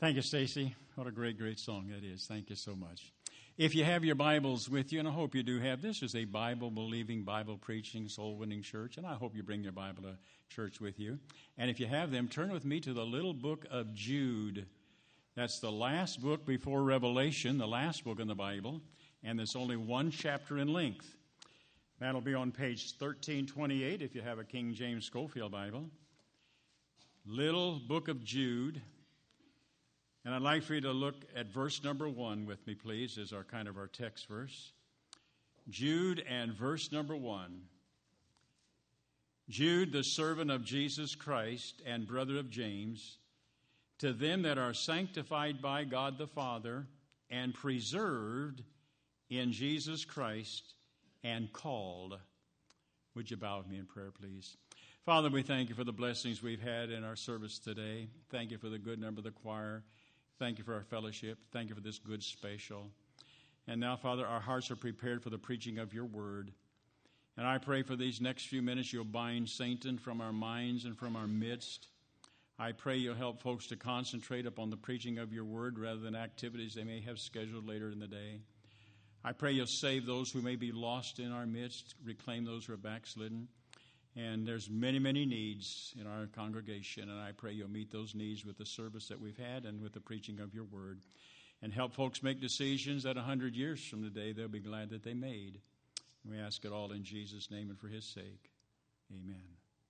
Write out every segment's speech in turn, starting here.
Thank you, Stacy. What a great, great song that is. Thank you so much. If you have your Bibles with you, and I hope you do have, this is a Bible-believing, Bible-preaching, soul-winning church, and I hope you bring your Bible to church with you. And if you have them, turn with me to the little book of Jude. That's the last book before Revelation, the last book in the Bible, and there's only one chapter in length. That'll be on page 1328 if you have a King James Schofield Bible. Little book of Jude. And I'd like for you to look at verse number 1 with me, please, as our text verse. Jude and verse number 1. Jude, the servant of Jesus Christ and brother of James, to them that are sanctified by God the Father and preserved in Jesus Christ and called. Would you bow with me in prayer, please? Father, we thank you for the blessings we've had in our service today. Thank you for the good number of the choir. Thank you for our fellowship. Thank you for this good special. And now, Father, our hearts are prepared for the preaching of your word. And I pray for these next few minutes you'll bind Satan from our minds and from our midst. I pray you'll help folks to concentrate upon the preaching of your word rather than activities they may have scheduled later in the day. I pray you'll save those who may be lost in our midst, reclaim those who are backslidden. And there's many, many needs in our congregation, and I pray you'll meet those needs with the service that we've had and with the preaching of your word. And help folks make decisions that 100 years from today they'll be glad that they made. We ask it all in Jesus' name and for his sake. Amen.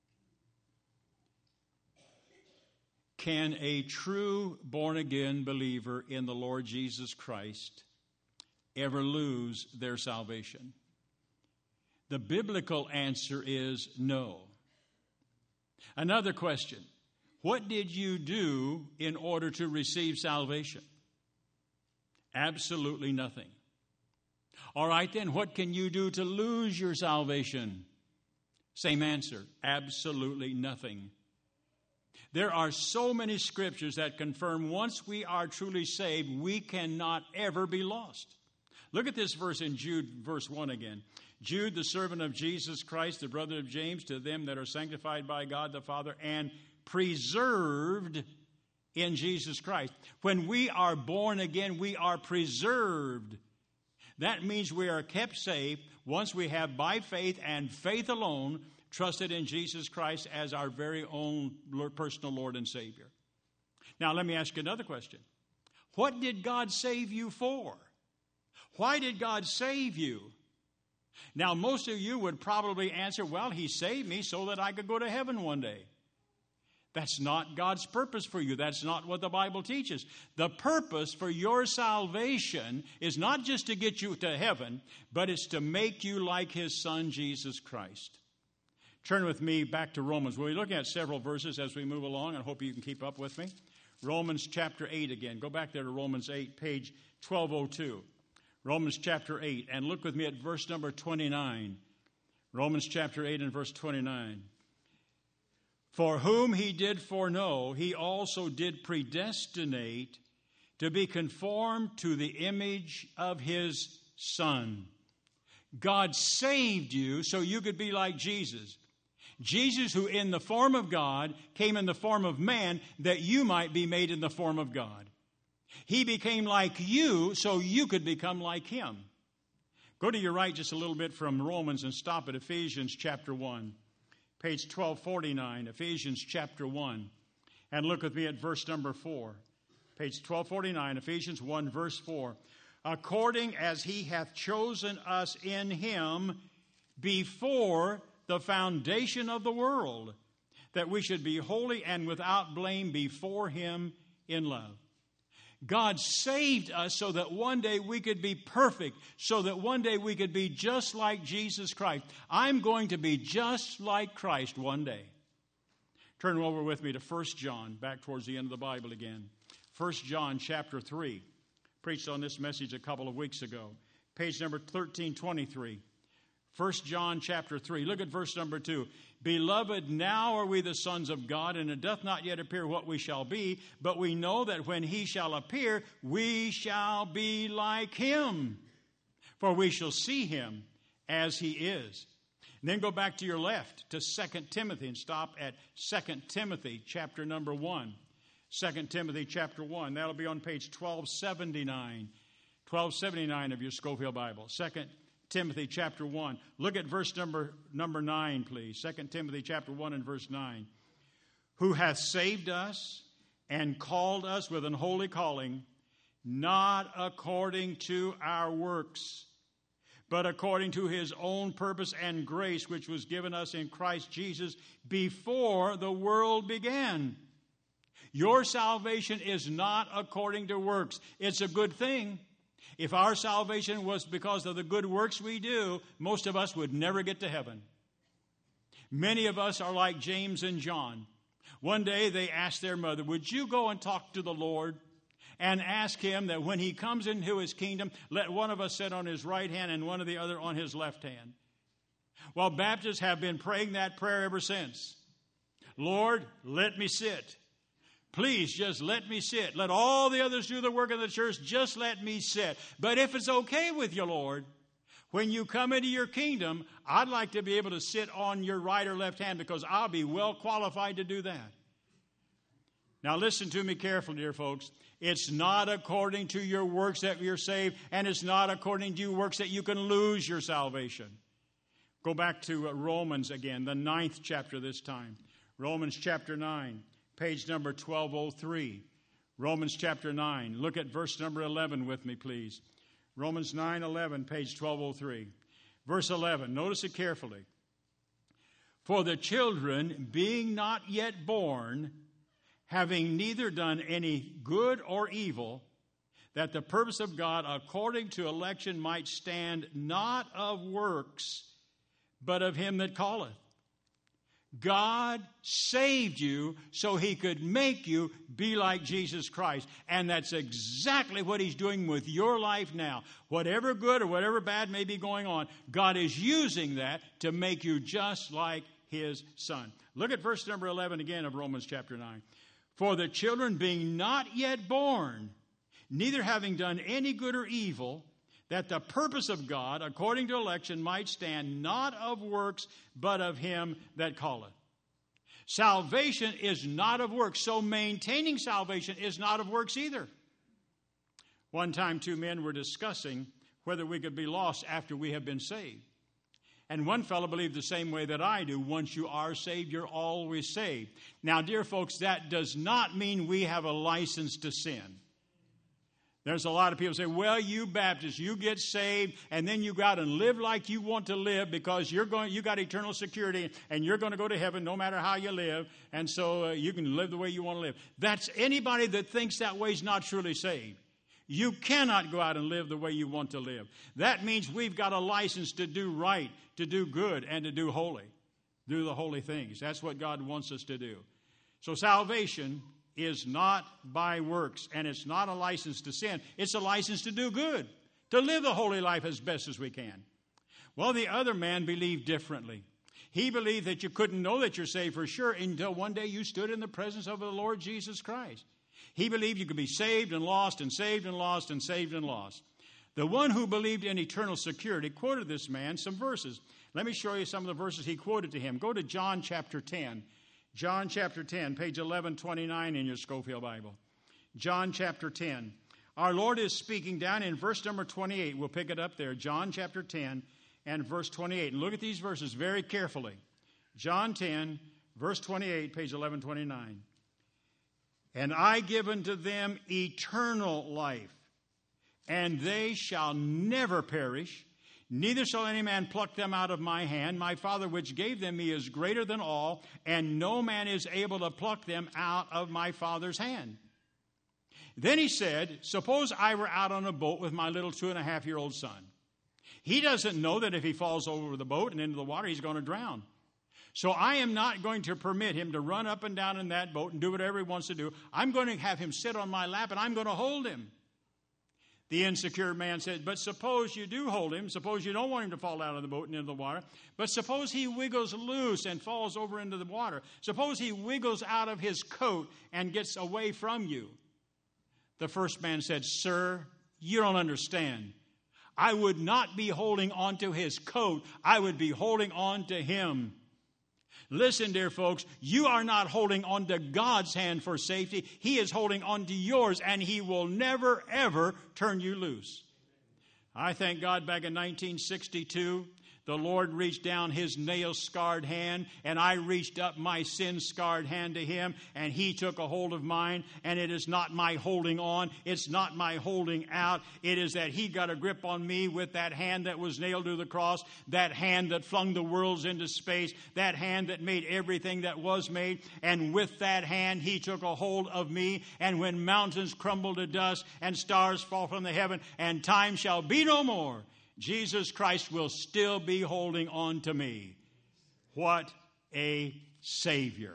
Can a true born-again believer in the Lord Jesus Christ ever lose their salvation? The biblical answer is no. Another question. What did you do in order to receive salvation? Absolutely nothing. All right then, what can you do to lose your salvation? Same answer. Absolutely nothing. There are so many scriptures that confirm once we are truly saved, we cannot ever be lost. Look at this verse in Jude, verse 1 again. Jude, the servant of Jesus Christ, the brother of James, to them that are sanctified by God the Father and preserved in Jesus Christ. When we are born again, we are preserved. That means we are kept safe once we have, by faith and faith alone, trusted in Jesus Christ as our very own personal Lord and Savior. Now, let me ask you another question. What did God save you for? Why did God save you? Now, most of you would probably answer, well, he saved me so that I could go to heaven one day. That's not God's purpose for you. That's not what the Bible teaches. The purpose for your salvation is not just to get you to heaven, but it's to make you like his Son, Jesus Christ. Turn with me back to Romans. We'll be looking at several verses as we move along. I hope you can keep up with me. Romans chapter 8 again. Go back there to Romans 8, page 1202. Romans chapter 8, and look with me at verse number 29. Romans chapter 8 and verse 29. For whom he did foreknow, he also did predestinate to be conformed to the image of his Son. God saved you so you could be like Jesus. Jesus, who in the form of God came in the form of man, that you might be made in the form of God. He became like you so you could become like him. Go to your right just a little bit from Romans and stop at Ephesians chapter 1. Page 1249, Ephesians chapter 1. And look with me at verse number 4. Page 1249, Ephesians 1, verse 4. According as he hath chosen us in him before the foundation of the world, that we should be holy and without blame before him in love. God saved us so that one day we could be perfect, so that one day we could be just like Jesus Christ. I'm going to be just like Christ one day. Turn over with me to 1 John, back towards the end of the Bible again. 1 John chapter 3. Preached on this message a couple of weeks ago. Page number 1323. 1 John chapter 3. Look at verse number 2. Beloved, now are we the sons of God, and it doth not yet appear what we shall be, but we know that when he shall appear, we shall be like him, for we shall see him as he is. And then go back to your left to 2 Timothy and stop at 2 Timothy chapter number 1. 2 Timothy chapter 1. That'll be on page 1279. 1279 of your Scofield Bible. 2 Timothy chapter 1. Look at verse number 9, please. 2 Timothy chapter 1 and verse 9. Who hath saved us and called us with an holy calling, not according to our works, but according to his own purpose and grace, which was given us in Christ Jesus before the world began. Your salvation is not according to works. It's a good thing. If our salvation was because of the good works we do, most of us would never get to heaven. Many of us are like James and John. One day they asked their mother, would you go and talk to the Lord and ask him that when he comes into his kingdom, let one of us sit on his right hand and one of the other on his left hand? Well, Baptists have been praying that prayer ever since. Lord, let me sit. Please just let me sit. Let all the others do the work of the church. Just let me sit. But if it's okay with you, Lord, when you come into your kingdom, I'd like to be able to sit on your right or left hand because I'll be well qualified to do that. Now listen to me carefully, dear folks. It's not according to your works that you're saved, and it's not according to your works that you can lose your salvation. Go back to Romans again, the 9th chapter this time. Romans chapter 9. Page number 1203. Romans chapter 9. Look at verse number 11 with me, please. Romans 9:11, page 1203. Verse 11. Notice it carefully. For the children, being not yet born, having neither done any good or evil, that the purpose of God according to election might stand, not of works, but of him that calleth. God saved you so he could make you be like Jesus Christ. And that's exactly what he's doing with your life now. Whatever good or whatever bad may be going on, God is using that to make you just like his Son. Look at verse number 11 again of Romans chapter 9. For the children being not yet born, neither having done any good or evil, that the purpose of God, according to election, might stand, not of works, but of him that calleth. Salvation is not of works, so maintaining salvation is not of works either. One time, two men were discussing whether we could be lost after we have been saved. And one fellow believed the same way that I do. Once you are saved, you're always saved. Now, dear folks, that does not mean we have a license to sin. There's a lot of people say, well, you Baptists, you get saved, and then you go out and live like you want to live because you got eternal security, and you're going to go to heaven no matter how you live, and so you can live the way you want to live. That's anybody that thinks that way is not truly saved. You cannot go out and live the way you want to live. That means we've got a license to do right, to do good, and to do holy. Do the holy things. That's what God wants us to do. So salvation is not by works, and it's not a license to sin. It's a license to do good, to live the holy life as best as we can. Well, the other man believed differently. He believed that you couldn't know that you're saved for sure until one day you stood in the presence of the Lord Jesus Christ. He believed you could be saved and lost and saved and lost and saved and lost. The one who believed in eternal security quoted this man some verses. Let me show you some of the verses he quoted to him. Go to John chapter 10. John chapter 10, page 1129 in your Scofield Bible. John chapter 10. Our Lord is speaking down in verse number 28. We'll pick it up there. John chapter 10 and verse 28. And look at these verses very carefully. John 10, verse 28, page 1129. And I give unto them eternal life, and they shall never perish, neither shall any man pluck them out of my hand. My Father which gave them me is greater than all, and no man is able to pluck them out of my Father's hand. Then he said, suppose I were out on a boat with my little 2.5-year-old son. He doesn't know that if he falls over the boat and into the water, he's going to drown. So I am not going to permit him to run up and down in that boat and do whatever he wants to do. I'm going to have him sit on my lap, and I'm going to hold him. The insecure man said, but suppose you do hold him. Suppose you don't want him to fall out of the boat and into the water. But suppose he wiggles loose and falls over into the water. Suppose he wiggles out of his coat and gets away from you. The first man said, sir, you don't understand. I would not be holding on to his coat. I would be holding on to him. Listen, dear folks, you are not holding on to God's hand for safety. He is holding on to yours, and He will never, ever turn you loose. I thank God back in 1962, the Lord reached down His nail-scarred hand, and I reached up my sin-scarred hand to Him, and He took a hold of mine, and it is not my holding on, it's not my holding out, it is that He got a grip on me with that hand that was nailed to the cross, that hand that flung the worlds into space, that hand that made everything that was made, and with that hand He took a hold of me, and when mountains crumble to dust, and stars fall from the heaven, and time shall be no more, Jesus Christ will still be holding on to me. What a Savior.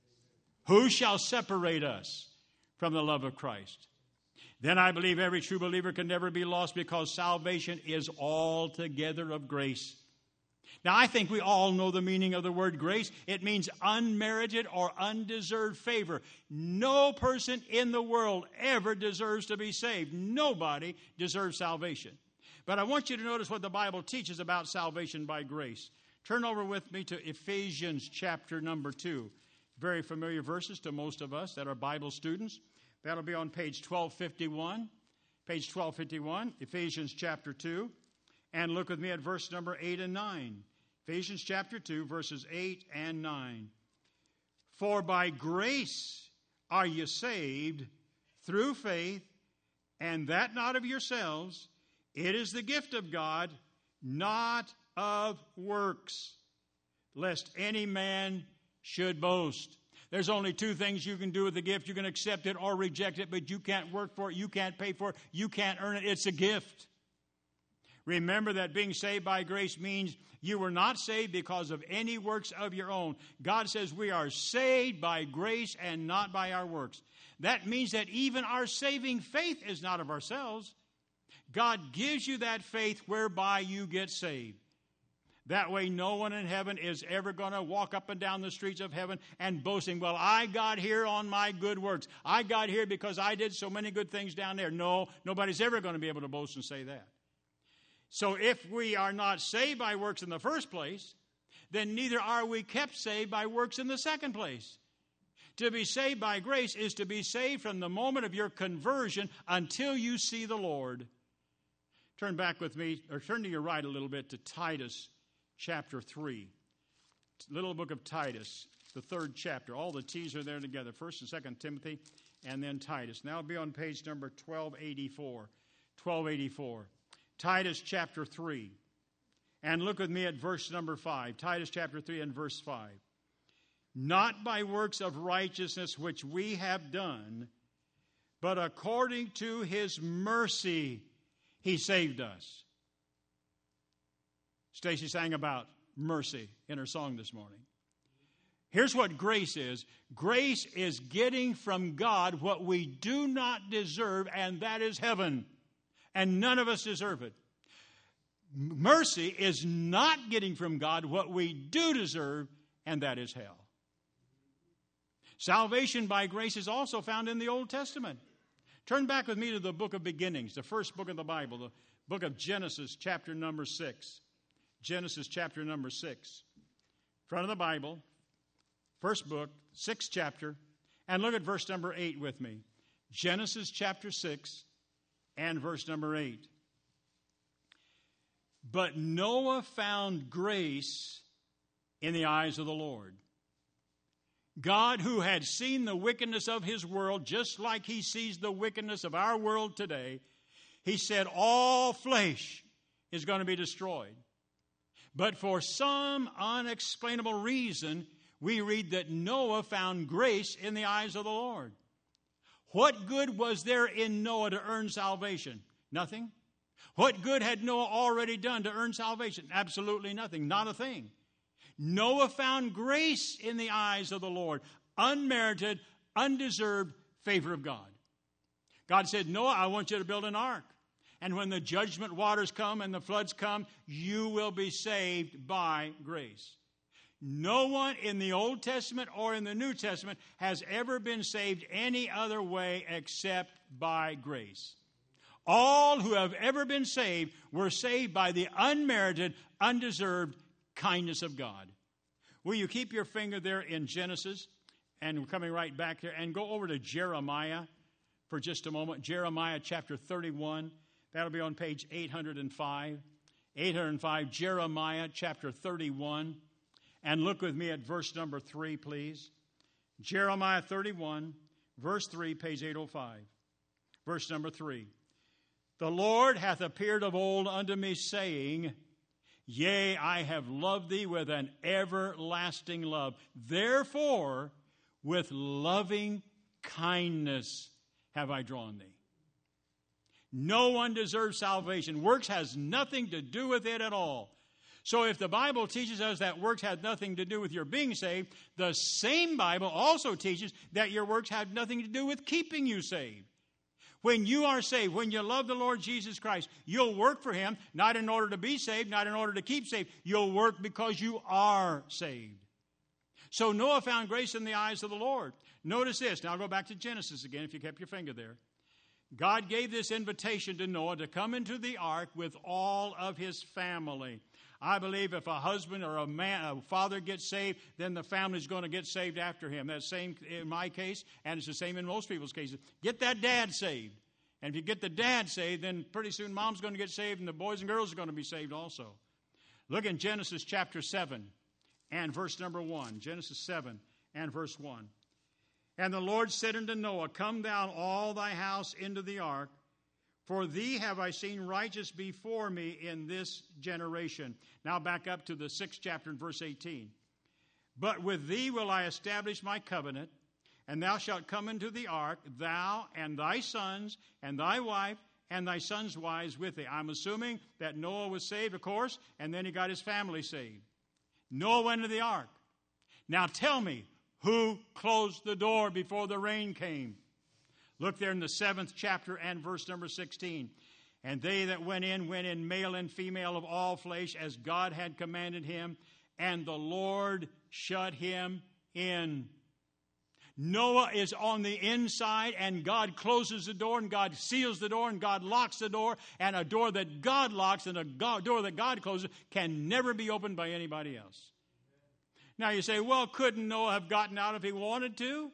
Who shall separate us from the love of Christ? Then I believe every true believer can never be lost because salvation is altogether of grace. Now, I think we all know the meaning of the word grace. It means unmerited or undeserved favor. No person in the world ever deserves to be saved. Nobody deserves salvation. But I want you to notice what the Bible teaches about salvation by grace. Turn over with me to Ephesians chapter number 2. Very familiar verses to most of us that are Bible students. That'll be on page 1251. Page 1251, Ephesians chapter 2. And look with me at verse number 8 and 9. Ephesians chapter 2, verses 8 and 9. For by grace are you saved through faith, and that not of yourselves. It is the gift of God, not of works, lest any man should boast. There's only two things you can do with the gift. You can accept it or reject it, but you can't work for it. You can't pay for it. You can't earn it. It's a gift. Remember that being saved by grace means you were not saved because of any works of your own. God says we are saved by grace and not by our works. That means that even our saving faith is not of ourselves. God gives you that faith whereby you get saved. That way no one in heaven is ever going to walk up and down the streets of heaven and boasting, well, I got here on my good works. I got here because I did so many good things down there. No, nobody's ever going to be able to boast and say that. So if we are not saved by works in the first place, then neither are we kept saved by works in the second place. To be saved by grace is to be saved from the moment of your conversion until you see the Lord. Turn back with me, or turn to your right a little bit to Titus chapter 3. Little book of Titus, the third chapter. All the T's are there together. 1st and 2nd Timothy, and then Titus. Now it'll be on page number 1284. 1284. Titus chapter 3. And look with me at verse number 5. Titus chapter 3 and verse 5. Not by works of righteousness which we have done, but according to His mercy He saved us. Stacy sang about mercy in her song this morning. Here's what grace is. Grace is getting from God what we do not deserve, and that is heaven. And none of us deserve it. Mercy is not getting from God what we do deserve, and that is hell. Salvation by grace is also found in the Old Testament. Turn back with me to the book of beginnings, the first book of the Bible, the book of Genesis, chapter number 6. Genesis, chapter number 6. Front of the Bible, first book, 6th chapter, and look at verse number 8 with me. Genesis, chapter 6, and verse number 8. But Noah found grace in the eyes of the Lord. God, who had seen the wickedness of his world, just like He sees the wickedness of our world today, He said all flesh is going to be destroyed. But for some unexplainable reason, we read that Noah found grace in the eyes of the Lord. What good was there in Noah to earn salvation? Nothing. What good had Noah already done to earn salvation? Absolutely nothing. Not a thing. Noah found grace in the eyes of the Lord. Unmerited, undeserved favor of God. God said, Noah, I want you to build an ark. And when the judgment waters come and the floods come, you will be saved by grace. No one in the Old Testament or in the New Testament has ever been saved any other way except by grace. All who have ever been saved were saved by the unmerited, undeserved kindness of God. Will you keep your finger there in Genesis? And we're coming right back there. And go over to Jeremiah for just a moment. Jeremiah chapter 31. That'll be on page 805. 805, Jeremiah chapter 31. And look with me at verse number 3, please. Jeremiah 31, verse 3, page 805. Verse number 3. The Lord hath appeared of old unto me, saying, Yea, I have loved thee with an everlasting love. Therefore, with loving kindness have I drawn thee. No one deserves salvation. Works has nothing to do with it at all. So if the Bible teaches us that works had nothing to do with your being saved, the same Bible also teaches that your works have nothing to do with keeping you saved. When you are saved, when you love the Lord Jesus Christ, you'll work for Him, not in order to be saved, not in order to keep saved. You'll work because you are saved. So Noah found grace in the eyes of the Lord. Notice this. Now I'll go back to Genesis again, if you kept your finger there. God gave this invitation to Noah to come into the ark with all of his family. I believe if a husband or a father gets saved, then the family's going to get saved after him. That's the same in my case, and it's the same in most people's cases. Get that dad saved. And if you get the dad saved, then pretty soon mom's going to get saved, and the boys and girls are going to be saved also. Look in Genesis chapter 7 and verse number 1. Genesis 7 and verse 1. And the Lord said unto Noah, Come down all thy house into the ark, for thee have I seen righteous before me in this generation. Now back up to the 6th chapter in verse 18. But with thee will I establish my covenant, and thou shalt come into the ark, thou and thy sons and thy wife and thy sons' wives with thee. I'm assuming that Noah was saved, of course, and then he got his family saved. Noah went into the ark. Now tell me, who closed the door before the rain came? Look there in the 7th chapter and verse number 16. And they that went in male and female of all flesh, as God had commanded him, and the Lord shut him in. Noah is on the inside, and God closes the door, and God seals the door, and God locks the door, and a door that God locks and a door that God closes can never be opened by anybody else. Now you say, well, couldn't Noah have gotten out if he wanted to?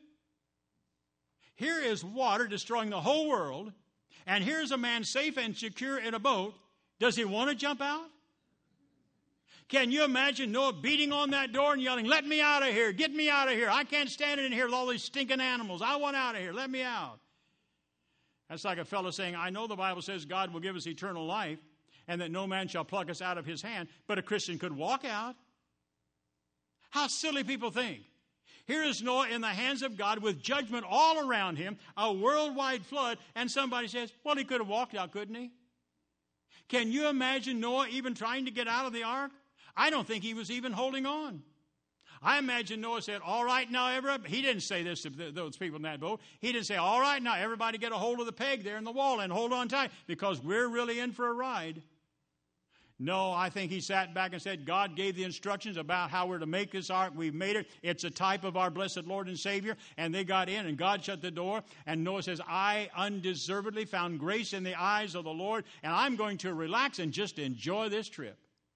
Here is water destroying the whole world, and here's a man safe and secure in a boat. Does he want to jump out? Can you imagine Noah beating on that door and yelling, let me out of here, get me out of here. I can't stand it in here with all these stinking animals. I want out of here, let me out. That's like a fellow saying, I know the Bible says God will give us eternal life and that no man shall pluck us out of his hand, but a Christian could walk out. How silly people think. Here is Noah in the hands of God with judgment all around him, a worldwide flood, and somebody says, well, he could have walked out, couldn't he? Can you imagine Noah even trying to get out of the ark? I don't think he was even holding on. I imagine Noah said, all right, now everybody. He didn't say this to those people in that boat. He didn't say, all right, now everybody get a hold of the peg there in the wall and hold on tight because we're really in for a ride. No, I think he sat back and said, God gave the instructions about how we're to make this ark. We've made it. It's a type of our blessed Lord and Savior. And they got in, and God shut the door. And Noah says, I undeservedly found grace in the eyes of the Lord, and I'm going to relax and just enjoy this trip.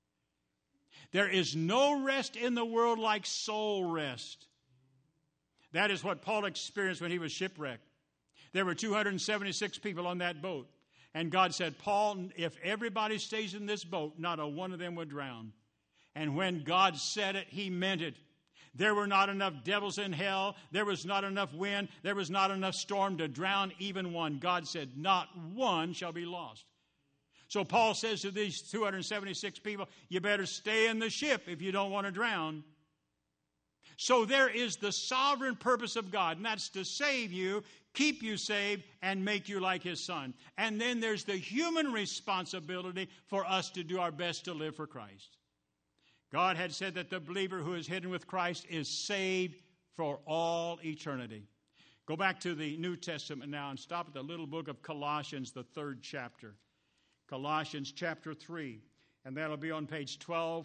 There is no rest in the world like soul rest. That is what Paul experienced when he was shipwrecked. There were 276 people on that boat. And God said, Paul, if everybody stays in this boat, not a one of them would drown. And when God said it, he meant it. There were not enough devils in hell. There was not enough wind. There was not enough storm to drown even one. God said, not one shall be lost. So Paul says to these 276 people, you better stay in the ship if you don't want to drown. So there is the sovereign purpose of God, and that's to save you, keep you saved, and make you like His Son. And then there's the human responsibility for us to do our best to live for Christ. God had said that the believer who is hidden with Christ is saved for all eternity. Go back to the New Testament now and stop at the little book of Colossians, the 3rd chapter. Colossians chapter 3, and that'll be on page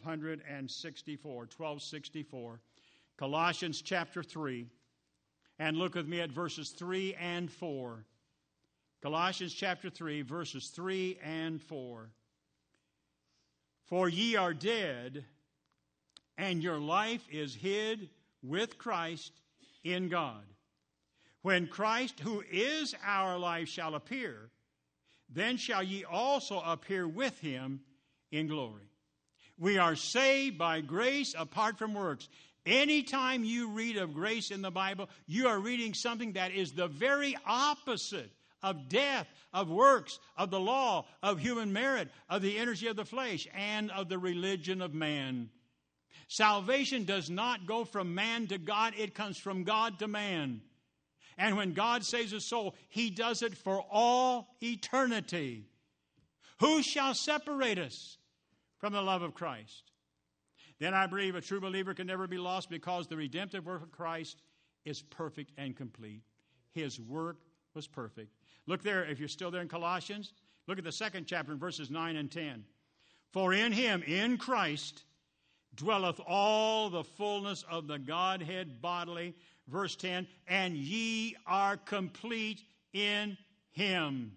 1264. Colossians chapter 3, and look with me at verses 3 and 4. Colossians chapter 3, verses 3 and 4. For ye are dead, and your life is hid with Christ in God. When Christ, who is our life, shall appear, then shall ye also appear with him in glory. We are saved by grace apart from works. Anytime you read of grace in the Bible, you are reading something that is the very opposite of death, of works, of the law, of human merit, of the energy of the flesh, and of the religion of man. Salvation does not go from man to God. It comes from God to man. And when God saves a soul, he does it for all eternity. Who shall separate us from the love of Christ? Then I believe a true believer can never be lost because the redemptive work of Christ is perfect and complete. His work was perfect. Look there, if you're still there in Colossians, look at the 2nd chapter in verses 9 and 10. For in him, in Christ, dwelleth all the fullness of the Godhead bodily. Verse 10, and ye are complete in him.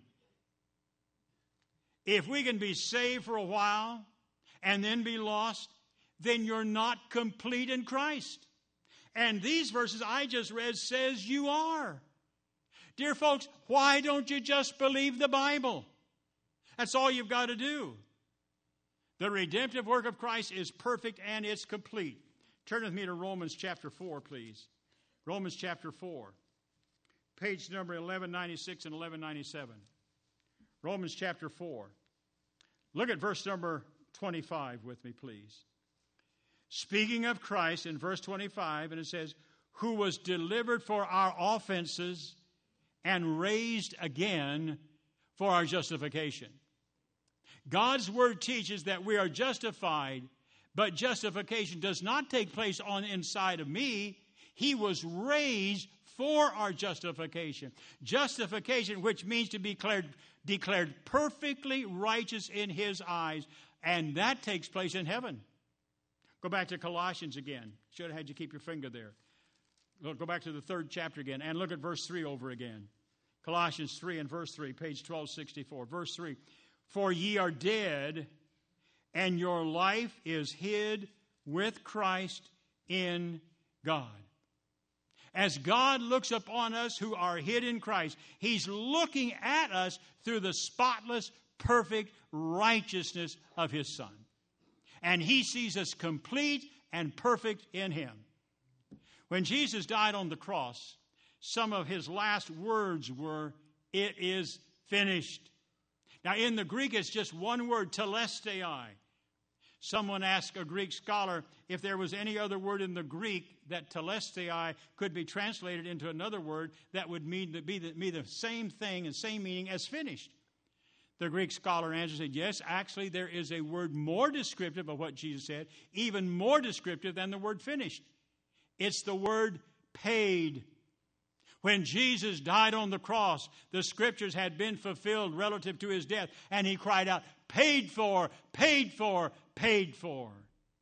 If we can be saved for a while and then be lost, then you're not complete in Christ. And these verses I just read says you are. Dear folks, why don't you just believe the Bible? That's all you've got to do. The redemptive work of Christ is perfect and it's complete. Turn with me to Romans chapter 4, please. Romans chapter 4, page number 1196 and 1197. Romans chapter 4. Look at verse number 25 with me, please. Speaking of Christ in verse 25, and it says, who was delivered for our offenses and raised again for our justification. God's word teaches that we are justified, but justification does not take place on the inside of me. He was raised for our justification. Justification, which means to be declared perfectly righteous in his eyes, and that takes place in heaven. Go back to Colossians again. Should have had you keep your finger there. Go back to the 3rd chapter again and look at verse 3 over again. Colossians 3 and verse 3, page 1264. Verse 3, for ye are dead, and your life is hid with Christ in God. As God looks upon us who are hid in Christ, he's looking at us through the spotless, perfect righteousness of his Son. And he sees us complete and perfect in him. When Jesus died on the cross, some of his last words were, it is finished. Now in the Greek it's just one word, telestai. Someone asked a Greek scholar if there was any other word in the Greek that telestai could be translated into another word that would mean to be the same thing and same meaning as finished. The Greek scholar answered, said, yes, actually there is a word more descriptive of what Jesus said, even more descriptive than the word finished. It's the word paid. When Jesus died on the cross, the scriptures had been fulfilled relative to his death, and he cried out, paid for, paid for, paid for.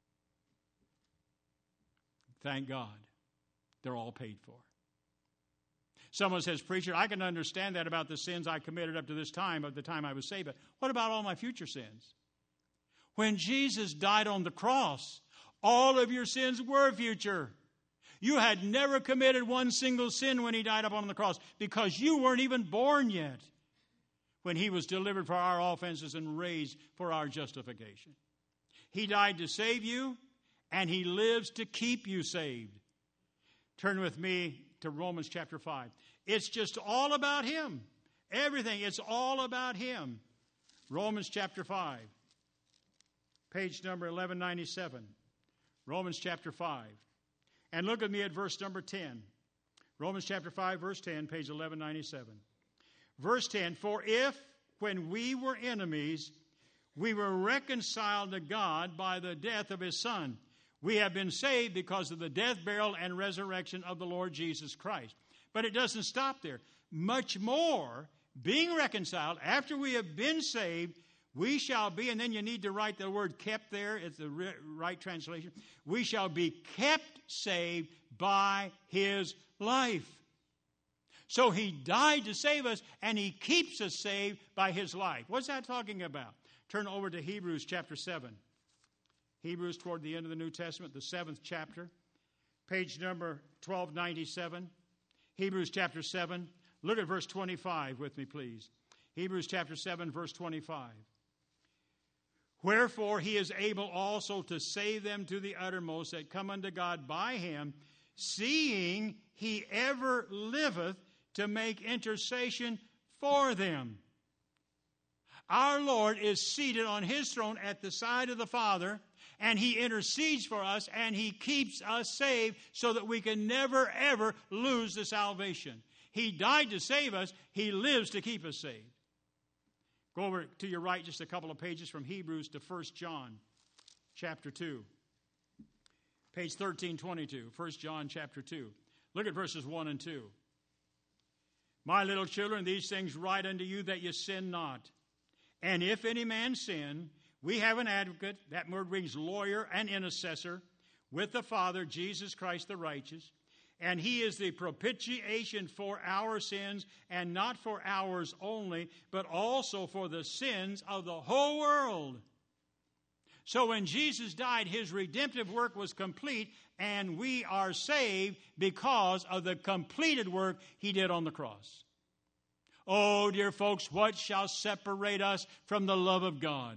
Thank God, they're all paid for. Someone says, preacher, I can understand that about the sins I committed up to this time, of the time I was saved, but what about all my future sins? When Jesus died on the cross, all of your sins were future. You had never committed one single sin when he died up on the cross because you weren't even born yet when he was delivered for our offenses and raised for our justification. He died to save you, and he lives to keep you saved. Turn with me to Romans chapter 5. It's just all about him. Everything, it's all about him. Romans chapter 5, page number 1197. Romans chapter 5. And look at me at verse number 10. Romans chapter 5, verse 10, page 1197. Verse 10, for if, when we were enemies, we were reconciled to God by the death of his Son, we have been saved because of the death, burial, and resurrection of the Lord Jesus Christ. But it doesn't stop there. Much more, being reconciled, after we have been saved, we shall be, and then you need to write the word kept there. It's the right translation. We shall be kept saved by his life. So he died to save us, and he keeps us saved by his life. What's that talking about? Turn over to Hebrews chapter 7. Hebrews toward the end of the New Testament, the 7th chapter, page number 1297. Hebrews chapter 7. Look at verse 25 with me, please. Hebrews chapter 7, verse 25. Wherefore he is able also to save them to the uttermost that come unto God by him, seeing he ever liveth to make intercession for them. Our Lord is seated on his throne at the side of the Father, and he intercedes for us, and he keeps us saved so that we can never, ever lose the salvation. He died to save us. He lives to keep us saved. Go over to your right just a couple of pages from Hebrews to 1 John chapter 2. Page 1322, 1 John chapter 2. Look at verses 1 and 2. My little children, these things write unto you that you sin not. And if any man sin, we have an advocate, that word means lawyer and intercessor, with the Father, Jesus Christ the righteous. And he is the propitiation for our sins, and not for ours only, but also for the sins of the whole world. So when Jesus died, his redemptive work was complete, and we are saved because of the completed work he did on the cross. Oh, dear folks, what shall separate us from the love of God?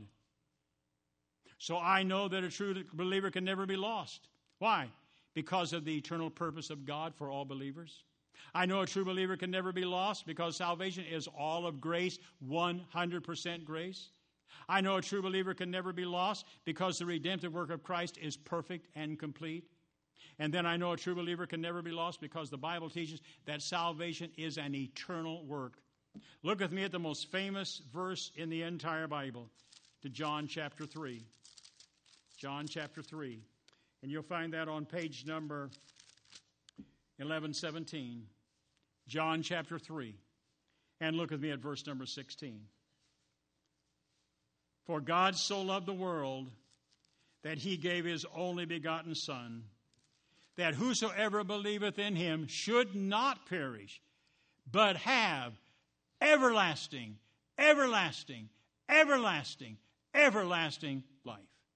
So I know that a true believer can never be lost. Why? Because of the eternal purpose of God for all believers. I know a true believer can never be lost because salvation is all of grace, 100% grace. I know a true believer can never be lost because the redemptive work of Christ is perfect and complete. And then I know a true believer can never be lost because the Bible teaches that salvation is an eternal work. Look with me at the most famous verse in the entire Bible, to John chapter 3. John chapter 3. And you'll find that on page number 1117. John chapter 3. And look with me at verse number 16. For God so loved the world that he gave his only begotten Son, that whosoever believeth in him should not perish, but have everlasting, everlasting, everlasting, everlasting life.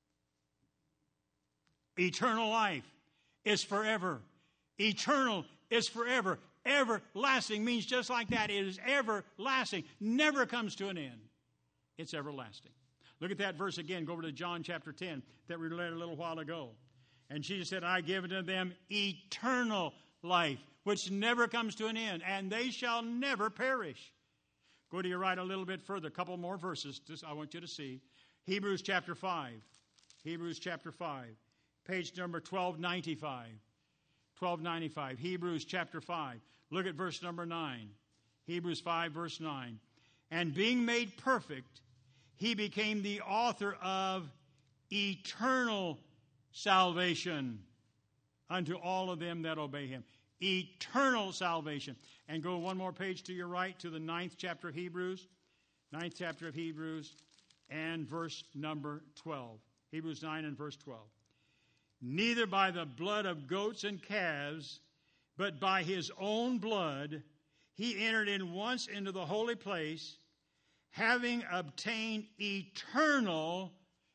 Eternal life is forever. Eternal is forever. Everlasting means just like that. It is everlasting. Never comes to an end. It's everlasting. Look at that verse again. Go over to John chapter 10 that we read a little while ago. And Jesus said, I give unto them eternal life, which never comes to an end, and they shall never perish. Go to your right a little bit further. A couple more verses I want you to see. Hebrews chapter 5. Hebrews chapter 5. Page number 1295. 1295. Hebrews chapter 5. Look at verse number 9. Hebrews 5 verse 9. And being made perfect, he became the author of eternal salvation unto all of them that obey him. Eternal salvation. And go one more page to your right to the 9th chapter of Hebrews. 9th chapter of Hebrews and verse number 12. Hebrews 9 and verse 12. Neither by the blood of goats and calves, but by his own blood, he entered in once into the holy place, having obtained eternal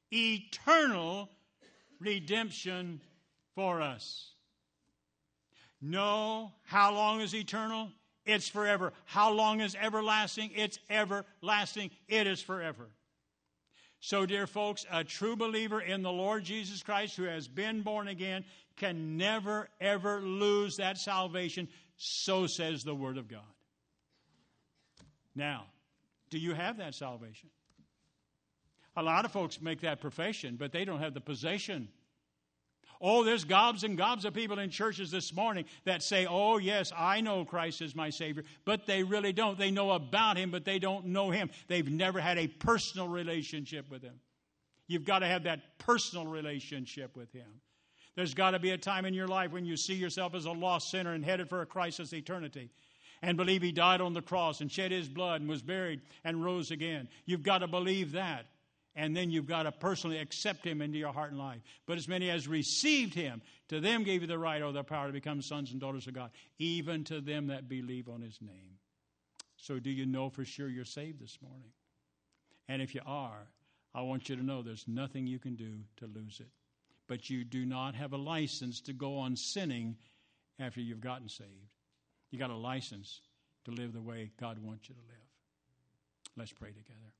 redemption for us. No, how long is eternal? It's forever. How long is everlasting? It's everlasting. It is forever. So, dear folks, a true believer in the Lord Jesus Christ who has been born again can never, ever lose that salvation. So says the Word of God. Now, do you have that salvation? A lot of folks make that profession, but they don't have the possession. Oh, there's gobs and gobs of people in churches this morning that say, oh, yes, I know Christ is my Savior, but they really don't. They know about him, but they don't know him. They've never had a personal relationship with him. You've got to have that personal relationship with him. There's got to be a time in your life when you see yourself as a lost sinner and headed for a crisis eternity and believe he died on the cross and shed his blood and was buried and rose again. You've got to believe that. And then you've got to personally accept him into your heart and life. But as many as received him, to them gave you the right or the power to become sons and daughters of God, even to them that believe on his name. So do you know for sure you're saved this morning? And if you are, I want you to know there's nothing you can do to lose it. but you do not have a license to go on sinning after you've gotten saved. You got a license to live the way God wants you to live. Let's pray together.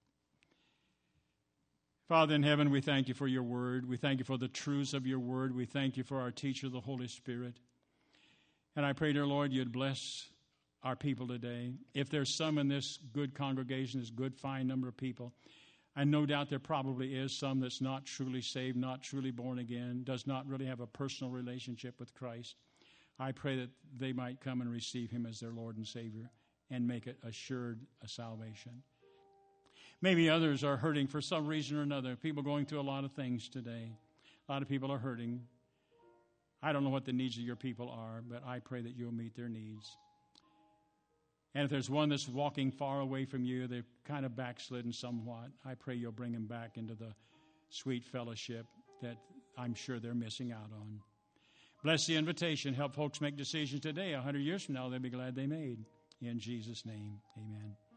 Father in heaven, we thank you for your word. We thank you for the truths of your word. We thank you for our teacher, the Holy Spirit. And I pray, dear Lord, you'd bless our people today. If there's some in this good congregation, this good, fine number of people, I no doubt there probably is some that's not truly saved, not truly born again, does not really have a personal relationship with Christ. I pray that they might come and receive him as their Lord and Savior and make it assured a salvation. Maybe others are hurting for some reason or another. People going through a lot of things today. A lot of people are hurting. I don't know what the needs of your people are, but I pray that you'll meet their needs. And if there's one that's walking far away from you, they've kind of backslidden somewhat, I pray you'll bring them back into the sweet fellowship that I'm sure they're missing out on. Bless the invitation. Help folks make decisions today. 100 years from now, they'll be glad they made. In Jesus' name, amen.